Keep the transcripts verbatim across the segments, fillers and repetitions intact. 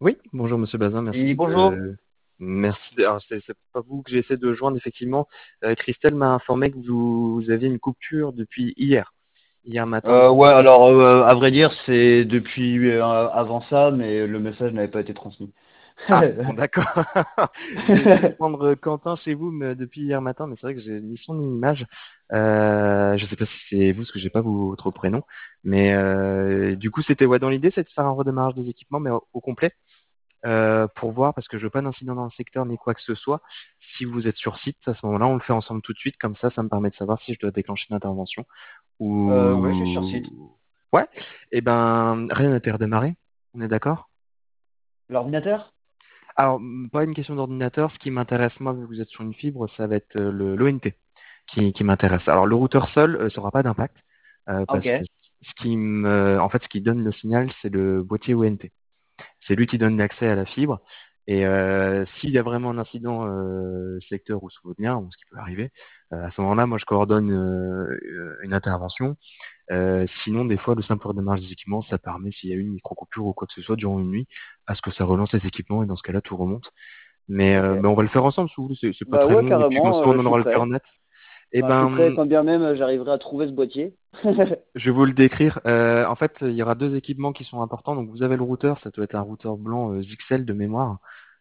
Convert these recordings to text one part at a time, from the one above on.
Oui, bonjour Monsieur Bazin, merci Oui, bonjour. de... Merci. de- Alors, c'est c'est pas vous que j'ai essayé de joindre, effectivement. Euh, Christelle m'a informé que vous, vous aviez une coupure depuis hier, hier matin. Euh, ouais, alors euh, à vrai dire, c'est depuis euh, avant ça, mais le message n'avait pas été transmis. Ah, bon d'accord. J'ai essayé de prendre Quentin chez vous mais depuis hier matin, mais c'est vrai que j'ai ni son ni image. Euh, je sais pas si c'est vous, parce que j'ai pas votre prénom. Mais euh, du coup, c'était ouais, dans l'idée, c'est de faire un redémarrage des équipements, mais au, au complet. Euh, pour voir, parce que je veux pas d'incident dans le secteur ni quoi que ce soit. Si vous êtes sur site, à ce moment-là, on le fait ensemble tout de suite, comme ça, ça me permet de savoir si je dois déclencher une intervention. Euh, ouais, je suis sur site. Ou ouais, et ben rien n'a été redémarré. On est d'accord? L'ordinateur? Alors, m- pas une question d'ordinateur. Ce qui m'intéresse moi, vu que vous êtes sur une fibre, ça va être euh, le l'O N T qui, qui m'intéresse. Alors, le routeur seul, euh, ça aura pas d'impact euh, Ok. parce que ce qui me, en fait, ce qui donne le signal, c'est le boîtier O N T. C'est lui qui donne l'accès à la fibre. Et euh, s'il y a vraiment un incident euh, secteur ou souvenir, ce qui peut arriver, euh, à ce moment-là, moi je coordonne euh, une intervention. Euh, sinon, des fois, le simple redémarrage des équipements, ça permet, s'il y a eu une micro-coupure ou quoi que ce soit durant une nuit, à ce que ça relance les équipements et dans ce cas-là, tout remonte. Mais, Ok. euh, mais on va le faire ensemble, si vous voulez, c'est c'est pas Bah très ouais, long, et puis comme carrément, ça, euh, on je en suis aura le cœur prêt. net. Eh Enfin, je suis prêt ben, quand bien même j'arriverai à trouver ce boîtier. je vais vous le décrire. Euh, en fait, il y aura deux équipements qui sont importants. Donc, vous avez le routeur, ça doit être un routeur blanc euh, Zixel de mémoire.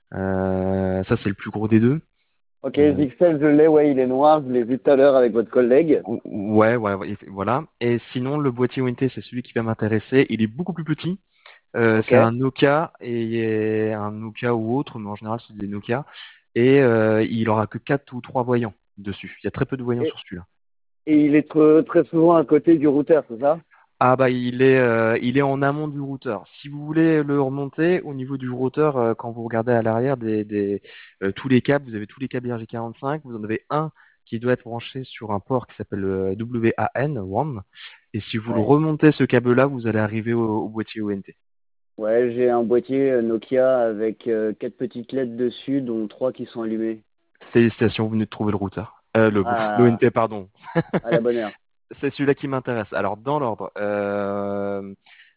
Euh, ça, c'est le plus gros des deux. Ok, Euh, Zixel, je l'ai, ouais, il est noir, je l'ai vu tout à l'heure avec votre collègue. ouais, ouais, ouais, voilà. Et sinon, le boîtier O N T, c'est celui qui va m'intéresser. Il est beaucoup plus petit. Euh, Ok. c'est un Nokia et un Nokia ou autre, mais en général, c'est des Nokia. Et euh, il aura que quatre ou trois voyants dessus. Il y a très peu de voyants Et, sur celui-là. et il est tr- très souvent à côté du routeur, c'est ça? Ah bah il est euh, il est en amont du routeur. Si vous voulez le remonter au niveau du routeur, euh, quand vous regardez à l'arrière des, des euh, tous les câbles, vous avez tous les câbles R J quarante-cinq, vous en avez un qui doit être branché sur un port qui s'appelle euh, W A N, WAN. Et si vous le Ouais. remontez ce câble-là, vous allez arriver au, au boîtier O N T. Ouais, j'ai un boîtier euh, Nokia avec euh, quatre petites L E D dessus, dont trois qui sont allumées. Félicitations, vous venez de trouver le routeur. Euh, le l'O N À, T, pardon. à la bonne heure. C'est celui-là qui m'intéresse. Alors dans l'ordre, euh,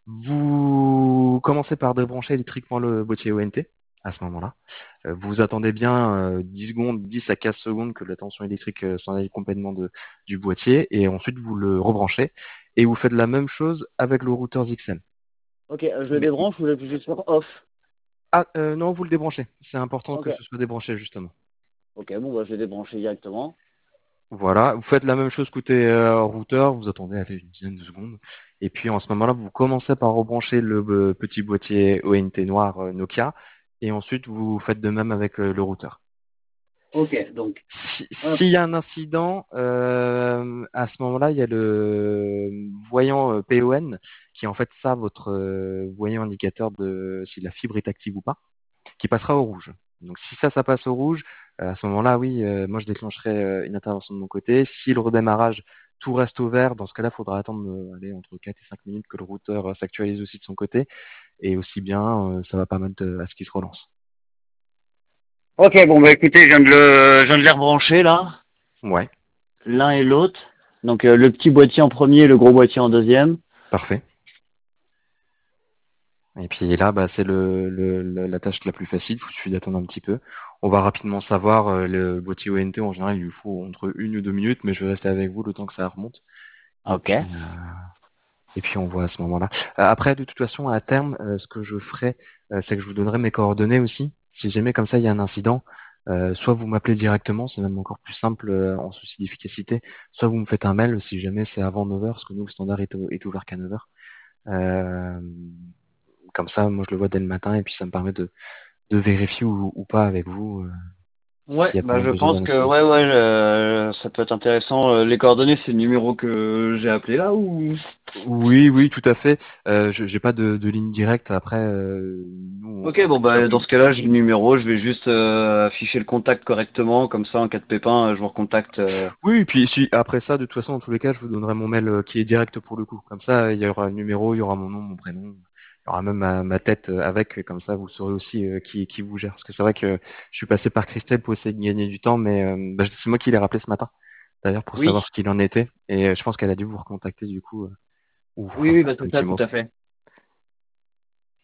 vous commencez par débrancher électriquement le boîtier O N T à ce moment-là. Euh, vous attendez bien euh, dix secondes, dix à quinze secondes que la tension électrique euh, s'en aille complètement de, du boîtier et ensuite vous le rebranchez et vous faites la même chose avec le routeur Z X M. Ok, euh, je le Mais débranche ou je l'appuie juste sur off? ah euh, non, vous le débranchez. C'est important Ok. que ce soit débranché justement. Ok, bon, bah, je l'ai débranché directement. Voilà, vous faites la même chose côté euh, routeur, vous attendez allez, une dizaine de secondes, et puis en ce moment-là, vous commencez par rebrancher le euh, petit boîtier O N T noir euh, Nokia, et ensuite vous faites de même avec euh, le routeur. Ok, donc, Si- hop. S'il y a un incident, euh, à ce moment-là, il y a le voyant euh, P O N, qui est en fait ça, votre euh, voyant indicateur de si la fibre est active ou pas, qui passera au rouge. Donc si ça, ça passe au rouge, euh, à ce moment-là, oui, euh, moi je déclencherai euh, une intervention de mon côté. Si le redémarrage, tout reste au vert, dans ce cas-là, il faudra attendre euh, aller entre quatre et cinq minutes que le routeur euh, s'actualise aussi de son côté. Et aussi bien, euh, ça va pas mal de- à ce qu'il se relance. Ok, bon, bah, écoutez, je viens de le, je viens de les rebrancher, là. Ouais, L'un et l'autre. Donc, euh, le petit boîtier en premier, le gros boîtier en deuxième. parfait. Et puis là, bah, c'est le, le- le- la tâche la plus facile, il suffit d'attendre un petit peu. On va rapidement savoir, euh, le boîtier O N T, en général, il lui faut entre une ou deux minutes, mais je vais rester avec vous le temps que ça remonte. Et Ok. puis, euh, Et puis on voit à ce moment-là. Euh, après, de toute façon, à terme, euh, ce que je ferai, euh, c'est que je vous donnerai mes coordonnées aussi. Si jamais comme ça il y a un incident, euh, soit vous m'appelez directement, c'est même encore plus simple euh, en souci d'efficacité, soit vous me faites un mail si jamais c'est avant neuf heures, parce que nous le standard est, au- est ouvert qu'à neuf heures. Euh, Comme ça, moi je le vois dès le matin et puis ça me permet de, de vérifier ou, ou pas avec vous euh, Ouais, s'il y a bah, vraiment je besoin pense d'un que, incident. ouais, ouais, je- ça peut être intéressant. Euh, Les coordonnées, c'est le numéro que j'ai appelé là ou? Oui, oui, tout à fait. Euh, je j'ai pas de, de ligne directe. Après, euh, nous, Ok, on bon, fait tout bah, dans simplement. ce cas-là, j'ai le numéro. Je vais juste euh, afficher le contact correctement. Comme ça, en cas de pépin, euh, je vous recontacte. euh. Oui, et puis si, après ça, de toute façon, dans tous les cas, je vous donnerai mon mail euh, qui est direct pour le coup. Comme ça, il y aura le numéro, il y aura mon nom, mon prénom, il y aura même ma, ma tête euh, avec, comme ça, vous saurez aussi euh, qui, qui vous gère. Parce que c'est vrai que je suis passé par Christelle pour essayer de gagner du temps, mais euh, bah, c'est moi qui l'ai rappelé ce matin, d'ailleurs, pour Oui, savoir ce qu'il en était. Et euh, je pense qu'elle a dû vous recontacter du coup, euh, ou oui, enfin, oui, bah, un c'est ça, petit tout mot. à fait.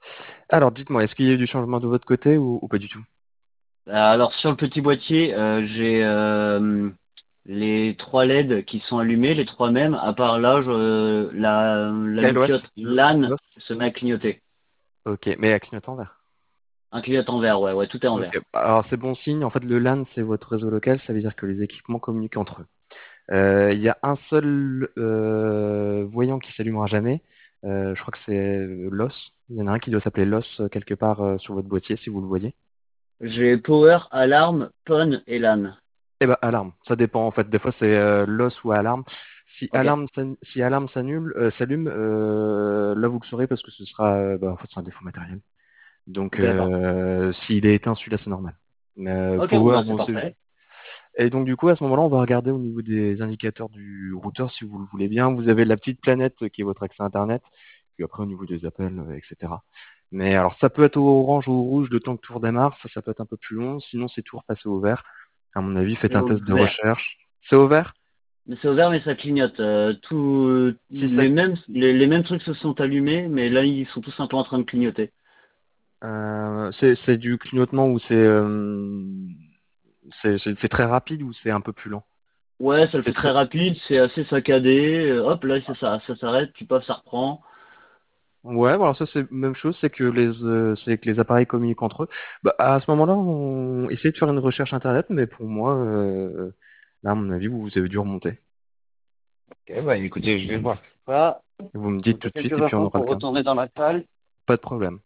Alors, dites-moi, est-ce qu'il y a eu du changement de votre côté ou, ou pas du tout? Alors sur le petit boîtier, euh, j'ai euh, les trois L E D qui sont allumés, les trois mêmes. À part là, je- la, la LOS? loquiote LAN LOS? se met à clignoter. Ok, mais à clignotant vert. Un clignotant vert, ouais, ouais, tout est en Ok, vert. alors c'est bon signe. En fait, le LAN, c'est votre réseau local, ça veut dire que les équipements communiquent entre eux. Euh, Il y a un seul euh, voyant qui s'allumera jamais. Euh, je crois que c'est l'os. Il y en a un qui doit s'appeler l'os euh, quelque part euh, sur votre boîtier, si vous le voyez. J'ai Power, Alarme, Pon et LAN. Eh ben, alarme. Ça dépend en fait. Des fois, c'est euh, l'os ou alarme. Si Ok, alarme, s'an- si alarme s'annule, euh, s'allume, euh, là vous le saurez parce que ce sera, euh, bah, en fait, c'est un défaut matériel. Donc, ok, d'accord. euh, s'il est éteint, celui-là, c'est normal. Euh, Ok, bon power, bah c'est bon, c'est parfait. Et donc du coup, à ce moment-là, on va regarder au niveau des indicateurs du routeur, si vous le voulez bien. Vous avez la petite planète qui est votre accès Internet, puis après au niveau des appels, euh, et cetera. Mais alors ça peut être au orange ou au rouge le temps que tour démarre, ça, ça peut être un peu plus long. Sinon, c'est toujours passé au vert. À mon avis, faites C'est un au test de vert. recherche. C'est au vert? Mais c'est au vert, mais ça clignote. Euh, tout, Si ça, les mêmes, les, les mêmes trucs se sont allumés, mais là ils sont tous un peu en train de clignoter. euh, c'est c'est du clignotement ou c'est euh, c'est c'est- c'est très rapide ou c'est un peu plus lent? Ouais, ça le C'est fait très très rapide, c'est assez saccadé. Euh, hop, là ça, ça, ça s'arrête, tu paf, ça reprend. Ouais, voilà, ça c'est même chose, c'est que les euh, c'est que les appareils communiquent entre eux. Bah, à ce moment-là, on essaie de faire une recherche internet, mais pour moi, euh, là, à mon avis, vous, vous avez dû remonter. Ok, bah écoutez, je vais voir ça. Vous me Je dites me tout fais de suite quelques et puis on instants aura le pour cas. retourner dans la salle. Pas de problème.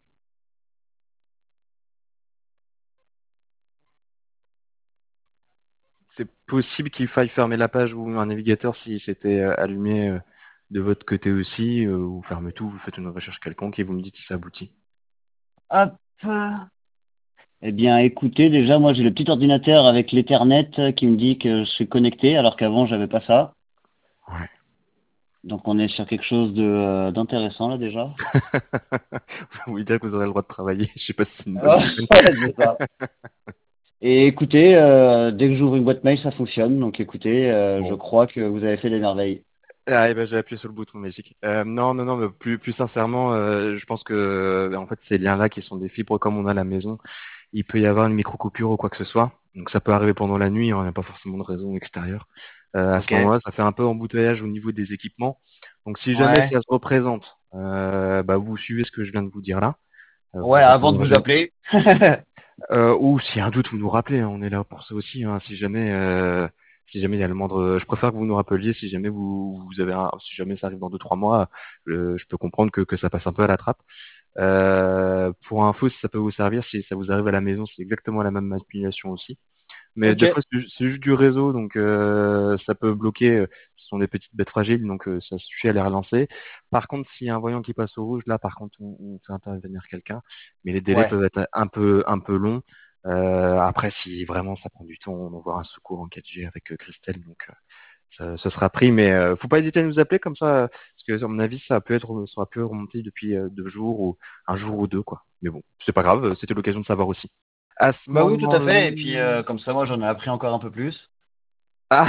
C'est possible qu'il faille fermer la page ou un navigateur si c'était euh, allumé euh, de votre côté aussi, euh, ou fermez tout, vous faites une recherche quelconque et vous me dites si ça aboutit. Hop. Eh bien, écoutez, déjà, moi, j'ai le petit ordinateur avec l'Ethernet qui me dit que je suis connecté, alors qu'avant, j'avais pas ça. Ouais. Donc, on est sur quelque chose de, euh, d'intéressant, là, déjà. Vous voulez dire que vous aurez le droit de travailler, je sais pas si c'est une bonne Ah, nouvelle. ouais, c'est ça. Et écoutez, euh, dès que j'ouvre une boîte mail, ça fonctionne. Donc, écoutez, euh, je Bon. crois que vous avez fait des merveilles. Ah, et ben, j'ai appuyé sur le bouton magique. Euh, non, non, non, mais plus, plus sincèrement, euh, je pense que euh, en fait ces liens-là qui sont des fibres comme on a à la maison, il peut y avoir une micro-coupure ou quoi que ce soit. Donc ça peut arriver pendant la nuit, hein, il n'y a pas forcément de raison extérieure. Euh, à ce Ok. moment-là, ça fait un peu embouteillage au niveau des équipements. Donc si jamais Ouais. ça se représente, euh, bah, vous suivez ce que je viens de vous dire là. Euh, Ouais, vous avant de appelez vous appeler. euh, ou s'il y a un doute, vous nous rappelez, hein, on est là pour ça aussi. Hein, si jamais, euh, si jamais il y a le moindre, je préfère que vous nous rappeliez. Si jamais vous, vous avez, un, si jamais ça arrive dans deux trois mois, euh, je peux comprendre que, que ça passe un peu à la trappe. Euh, pour info, si ça peut vous servir, si ça vous arrive à la maison, c'est exactement la même manipulation aussi. Mais Ok. des fois, c'est ju- c'est juste du réseau, donc euh, ça peut bloquer. euh, Ce sont des petites bêtes fragiles, donc euh, ça suffit à les relancer. Par contre, s'il y a un voyant qui passe au rouge, là, par contre, on, on fait intervenir quelqu'un. Mais les délais Ouais. peuvent être un peu, un peu longs. Euh, après, si vraiment ça prend du temps, on envoie un secours en quatre G avec euh, Christelle, donc euh, ça, ça sera pris. Mais euh, faut pas hésiter à nous appeler comme ça, euh, parce que à mon avis, ça peut être, ça aurait pu remonter depuis euh, deux jours ou un jour ou deux, quoi. Mais bon, c'est pas grave. euh, C'était l'occasion de savoir aussi. À ce Bah oui, tout moment à fait. Et puis, euh, comme ça, moi, j'en ai appris encore un peu plus. Ah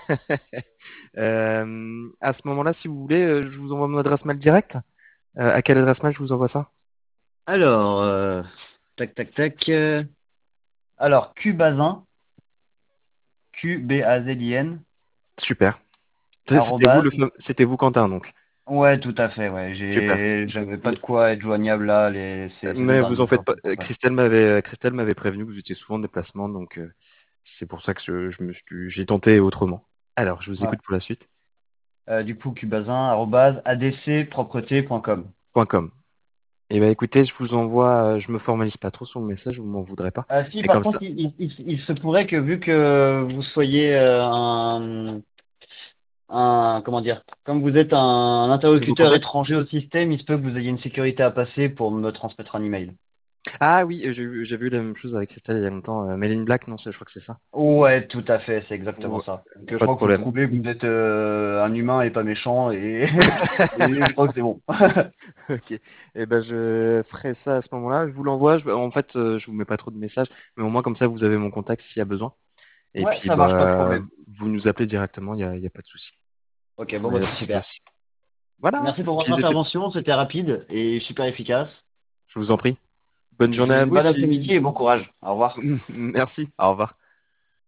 Euh, à ce moment-là, si vous voulez, euh, je vous envoie mon adresse mail directe. Euh, à quelle adresse mail je vous envoie ça? Alors, euh, tac, tac, tac. euh, Alors, Cubazin, Q B A Z I N, Super. C'est- C'était vous le arrobase. fam- c'était vous Quentin donc. Ouais, tout à fait, ouais. Super. J'ai, j'avais pas Mais de quoi être joignable là, les, ces, ces deux mais vous derniers en faites jours, pas. c'est pour Euh, ça. Christelle m'avait euh, Christelle m'avait prévenu que vous étiez souvent en déplacement, donc euh, c'est pour ça que je, je me suis j'ai tenté autrement. Alors, je vous Ouais. écoute pour la suite. Euh, du coup, Cubazin, arrobase, adcpropreté point com. Point .com. Eh ben écoutez, je vous envoie, euh, je me formalise pas trop sur le message, vous m'en voudrez pas. Euh, si, Et par comme contre, ça, il, il- il- il se pourrait que vu que vous soyez euh, un, un, comment dire, comme vous êtes un nouveau interlocuteur contact. étranger au système, il se peut que vous ayez une sécurité à passer pour me transmettre un email. Ah oui, euh, j'ai vu j'ai vu la même chose avec Christelle il y a longtemps. Euh, Made in Black, non, c'est- je crois que c'est ça. Ouais, tout à fait, c'est exactement Ouais, ça. Donc, euh, je pas de crois que vous problème. prouvez que vous êtes euh, un humain et pas méchant, et, et je crois que c'est bon. Ok. Et ben je ferai ça à ce moment-là. Je vous l'envoie. Je- En fait, euh, je vous mets pas trop de messages, mais au moins comme ça, vous avez mon contact s'il y a besoin. Et Ouais, puis ça marche, pas de bah problème. vous nous appelez directement. Il y a, il y a pas de souci. Je Ok, bon, travaille bah, à c'est ce niveau super. aussi. Voilà. Merci pour votre Puis, c'est- intervention, c'était rapide et super efficace. Je vous en prie. Bonne Je vous journée à dis vous bon si... après-midi et bon courage. Au revoir. Merci. Au revoir.